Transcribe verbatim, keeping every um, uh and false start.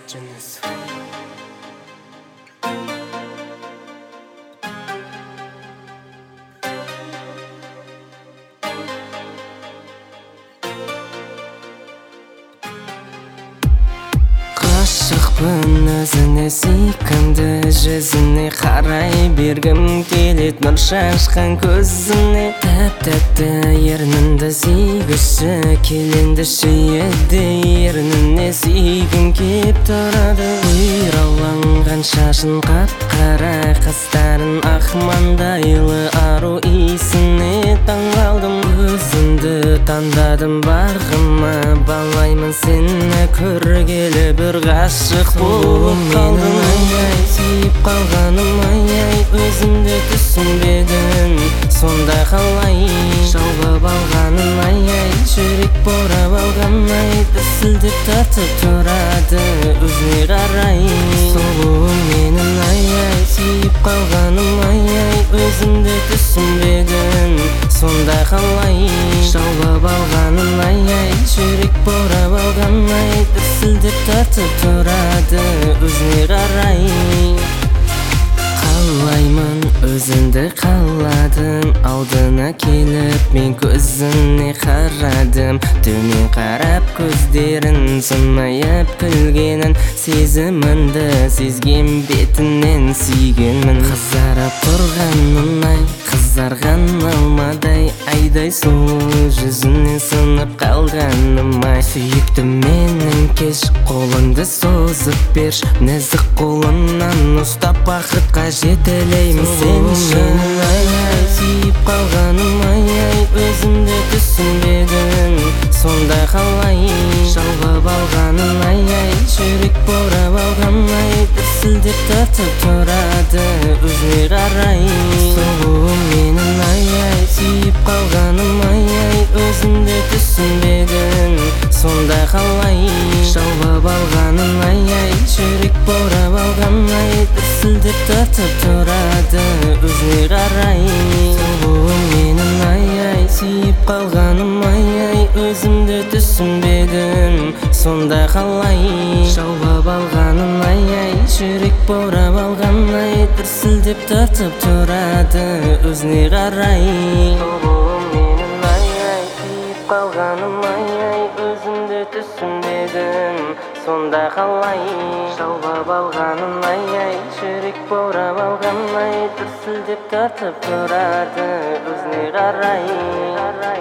Genesis. Ғашықпын өзіне, сүйкімді жүзіне қарай бергім келет нұр шашқан көзіне. Тәп-тәтті ерніңді сүйгіші келенді сүйеді, ерніне сүйгім кеп тұрады. Бұйраланған шашын қап-қара, қастарын ақмандайлы ару иісіне таңғалдым. Өзімді таңдадым бағыма, балаймын сені көргелі бір ғашық болып қалдым. Ай-ай, сүйіп қалғаным, ай-ай, өзімді түсінбедім, сонда қалай жаулап алғаным, ай-ай, жүрек борап алған, ай, дүсілдеп тартып тұрады өзіне қарай. Сұлуым менің, ай-ай, сүйіп қалғаным, ай-ай, өзімді түсінбедім, сонда қалай жаулап алғаным, ай-ай, жүрек борап алған, ай, дүсілдеп тартып тұрады өзіне қарай. Қалаймын өзіңді қаладым, алдына келіп мен көзіне қарадым. Төмен қарап көздерін сынайып күлгенін, сезімінді сезген бетінен сүйгенмін. Қызарып тұрғанын, ай, қызарған алмадай, айдай сұлу жүзінен сынып қалғаным, ай. Сүйіктім менің, кеш қолыңды созып берш, нәзік қолымнан ұстап бақытқа жетелеймін сен үшін. Ай-ай, сүйіп қалғаным, ай-ай, өзімді түсінбедім, сонда қалай жаулап алғаным, ай-ай, жүрек борап алған, ай, дүсілдеп тартып тұрады өзіне қарай. Сұлуым менің, ай-ай, сүйіп қалғаным, ай-ай, өзімді түсінбедім, сонда қалай жаулап алғаным, ай-ай, жүрек борап алған, ай, дүсілдеп тартып тұрады өзіне қарай. Сұлуым менің, ай-ай, сүйіп қалғаным, ай-ай, өзімді түсінбедім, сонда қалай жаулап алғаным, ай-ай, жүрек борап алған, ай, дүсілдеп тартып тұрады өзіне қарай. Сұлуым менің, ай-ай, сүйіп қалғаным, ай-ай, өзімді түсінбедім, сонда қалай жаулап алғаным, ай-ай, жүрек борап алған, ай, дүсілдеп тартып тұрады өзіне қарай.